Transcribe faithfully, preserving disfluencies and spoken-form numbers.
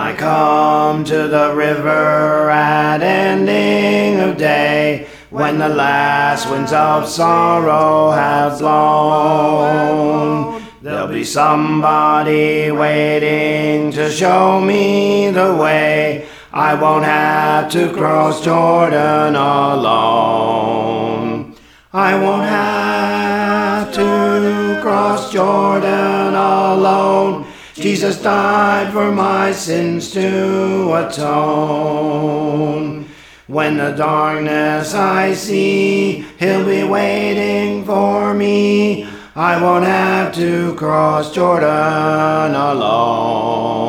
I come to the river at ending of day, when the last winds of sorrow have blown, there'll be somebody waiting to show me the way. I won't have to cross Jordan alone. I won't have to cross Jordan alone. Jesus died for my sins to atone. When the darkness I see, he'll be waiting for me. I won't have to cross Jordan alone.